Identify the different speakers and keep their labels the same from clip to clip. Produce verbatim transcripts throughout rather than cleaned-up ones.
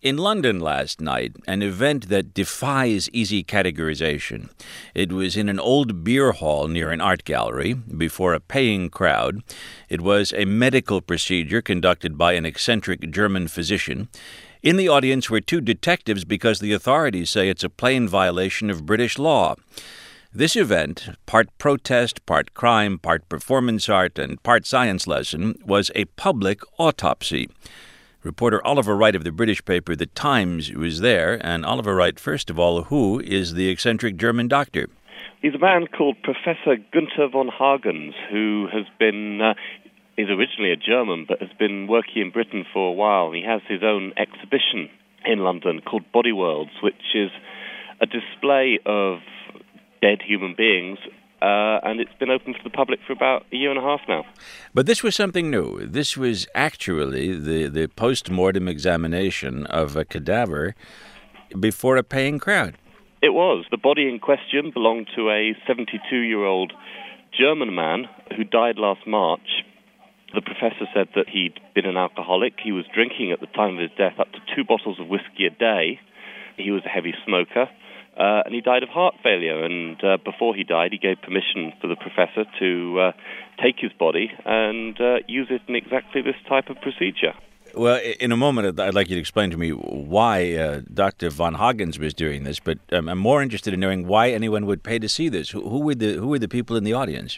Speaker 1: In London last night, an event that defies easy categorization. It was in an old beer hall near an art gallery, before a paying crowd. It was a medical procedure conducted by an eccentric German physician. In the audience were two detectives because the authorities say it's a plain violation of British law. This event, part protest, part crime, part performance art, and part science lesson, was a public autopsy. Reporter Oliver Wright of the British paper The Times was there. And Oliver Wright, first of all, who is the eccentric German doctor?
Speaker 2: He's a man called Professor Günther von Hagens, who has been, uh, is originally a German, but has been working in Britain for a while. He has his own exhibition in London called Body Worlds, which is a display of dead human beings. Uh, and it's been open to the public for about a year and a half now.
Speaker 1: But this was something new. This was actually the, the post-mortem examination of a cadaver before a paying crowd.
Speaker 2: It was. The body in question belonged to a seventy-two-year-old German man who died last March. The professor said that he'd been an alcoholic. He was drinking at the time of his death up to two bottles of whiskey a day. He was a heavy smoker. Uh, and he died of heart failure, and uh, before he died, he gave permission for the professor to uh, take his body and uh, use it in exactly this type of procedure.
Speaker 1: Well, in a moment, I'd like you to explain to me why uh, Doctor von Hagens was doing this, but um, I'm more interested in knowing why anyone would pay to see this. Who, who were the who were the people in the audience?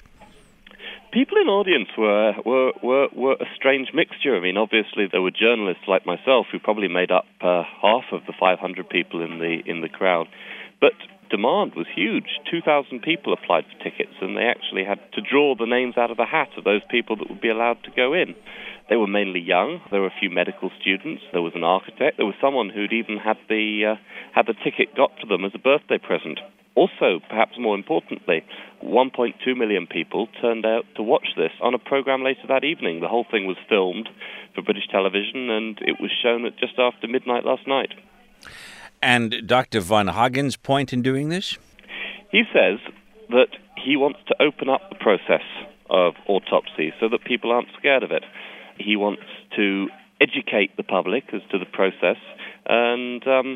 Speaker 2: People in the audience were, were were were a strange mixture. I mean, obviously there were journalists like myself who probably made up uh, half of the five hundred people in the in the crowd. But demand was huge. two thousand people applied for tickets, and they actually had to draw the names out of the hat of those people that would be allowed to go in. They were mainly young. There were a few medical students. There was an architect. There was someone who'd even had the uh, had the ticket got to them as a birthday present. Also, perhaps more importantly, one point two million people turned out to watch this on a program later that evening. The whole thing was filmed for British television, and it was shown at just after midnight last night.
Speaker 1: And Doctor von Hagens' point in doing this?
Speaker 2: He says that he wants to open up the process of autopsy so that people aren't scared of it. He wants to educate the public as to the process, and um,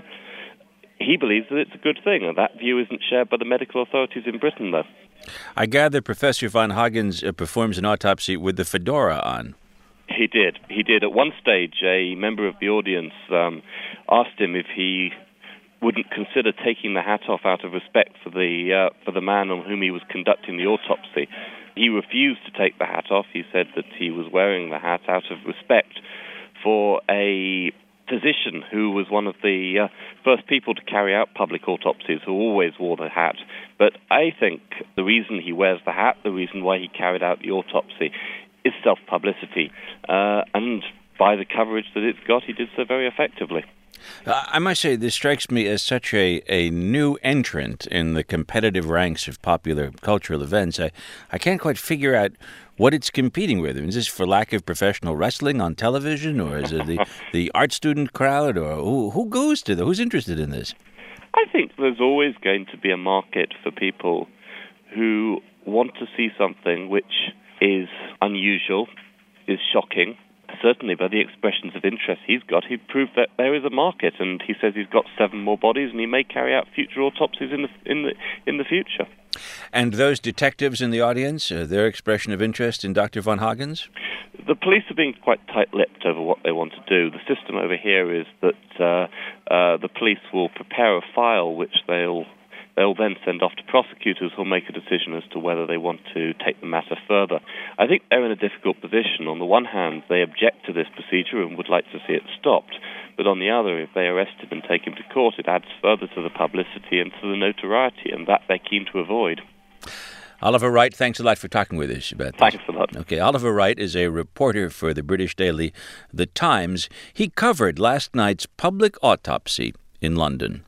Speaker 2: he believes that it's a good thing. And that view isn't shared by the medical authorities in Britain, though.
Speaker 1: I gather Professor von Hagens uh, performs an autopsy with the fedora on.
Speaker 2: He did. He did. At one stage, a member of the audience um, asked him if he wouldn't consider taking the hat off out of respect for the uh, for the man on whom he was conducting the autopsy. He refused to take the hat off. He said that he was wearing the hat out of respect for a physician who was one of the uh, first people to carry out public autopsies, who always wore the hat. But I think the reason he wears the hat, the reason why he carried out the autopsy, is self-publicity. Uh, and by the coverage that it's got, he did so very effectively.
Speaker 1: Uh, I must say, this strikes me as such a, a new entrant in the competitive ranks of popular cultural events. I, I can't quite figure out what it's competing with. Is this for lack of professional wrestling on television, or is it the, the art student crowd, or who, who goes to the, who's interested in this?
Speaker 2: I think there's always going to be a market for people who want to see something which is unusual, is shocking. Certainly, by the expressions of interest he's got, he proved that there is a market, and he says he's got seven more bodies, and he may carry out future autopsies in the in the in the future.
Speaker 1: And those detectives in the audience, uh, their expression of interest in Doctor von Hagens?
Speaker 2: The police are being quite tight-lipped over what they want to do. The system over here is that uh, uh, the police will prepare a file which they'll They'll then send off to prosecutors who'll make a decision as to whether they want to take the matter further. I think they're in a difficult position. On the one hand, they object to this procedure and would like to see it stopped. But on the other, if they arrest him and take him to court, it adds further to the publicity and to the notoriety, and that they're keen to avoid.
Speaker 1: Oliver Wright, thanks a lot for talking with us about this.
Speaker 2: Thanks a lot.
Speaker 1: Okay, Oliver Wright is a reporter for the British daily The Times. He covered last night's public autopsy in London.